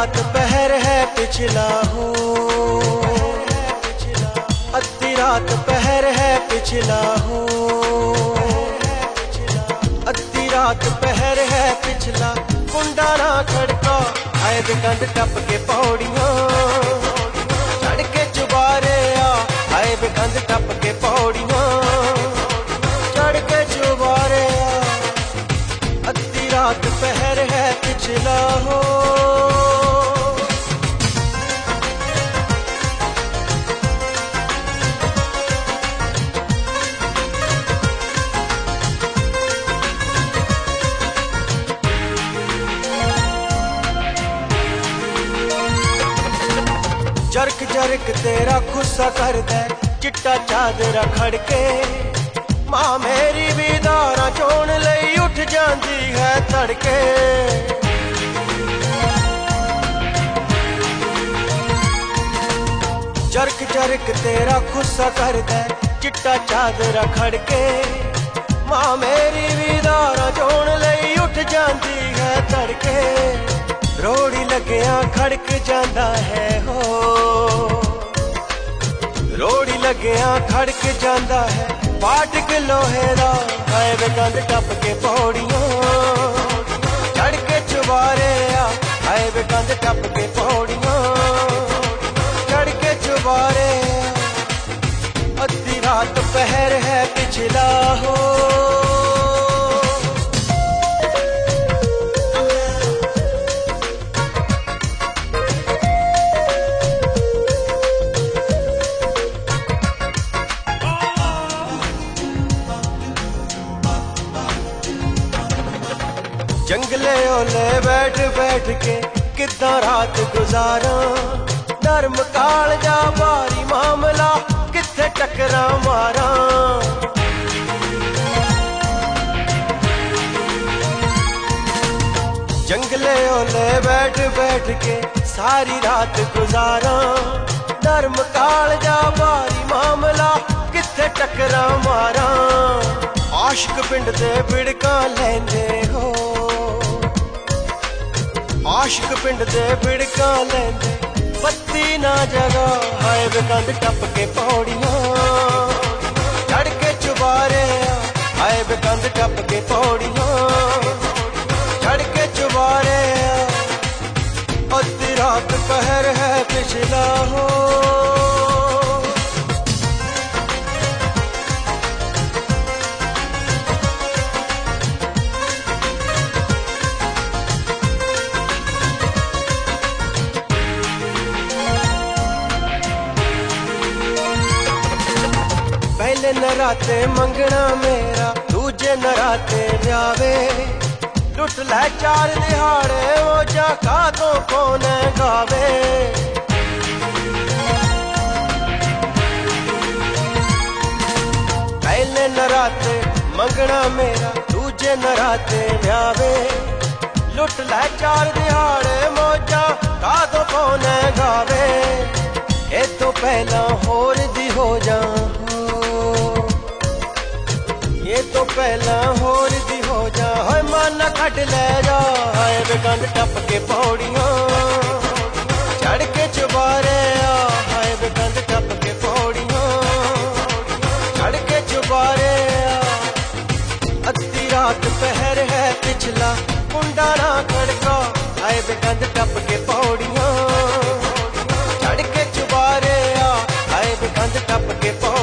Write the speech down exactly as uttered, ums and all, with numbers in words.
रात पहर है पिछला हो, अद्धी रात पहर है पिछला हो, अद्धी रात पहर है पिछला। कुंडा ना खड़का आए बेकंद टप के पौड़ियां, चढ़ के चुबारे आ आए बेकंद टप के पौड़ियां, चढ़ के चुबारे आ। अद्धी रात पहर है पिछला हो। जरक जरक तेरा गुस्सा कर दे चिट्टा चादरा खड़के, मां मेरी भी दारा चोण लई उठ जांदी है तड़के। जरक जरक तेरा गुस्सा कर दे चिट्टा चादरा खड़के, मां मेरी भी दारा चोण लई उठ जांदी है तड़के। रोड़ी लगिया खड़क जांदा है हो, रोड़ी लगिया खड़क जांदा है फाटक लोहे दा। आए बेकंद टप के पौड़ियां, चढ़ के चुबारे आ आए बेकंद टप के पौड़ियां, चढ़ के चुबारे आ। अद्धी रात पहर है पिछला हो। जंगले ओले बैठ बैठ के किद्दां रात गुजारा, नरम काल जा भारी मामला किथे टकरा मारा। जंगले ओले बैठ बैठ के सारी रात गुजारा, नरम काल जा भारी मामला किथे टकरा मारा। आशिक पिंड दे बिड़का लैंदे हो, आशिक पिंड दे बिड़का लैंदे बत्ती ना जगा। आए बेकंद टप के पौड़ियां, चढ़ के चुबारे आ आए बेकंद टप के पौड़ियां, चढ़ के चुबारे आ। अद्धी रात पहर है पिछला हो। पहले नराते मंगना मेरा, दूजे नराते ब्यावे, लुट लै चार दिहाड़े वो जा का तो कौन गावे। पहले नराते मंगना मेरा, दूजे नराते ब्यावे, लुट लै चार दिहाड़े मौजा का तो कौन गावे। ए तो पहला होर दी हो जा, ये तो पहला होर दी हो जा। हाय माना कट ले जा आए बेकंद टप के पौड़ियां, चढ़ के चुबारे आ आए बेकंद टप के पौड़ियां, चढ़ के चुबारे आ। अद्धी रात पहर है पिछला, कुंडा ना खड़का आए बेकंद टप के पौड़ियां, चढ़ के चुबारे आ आए बेकंद टप के पौड़ियां।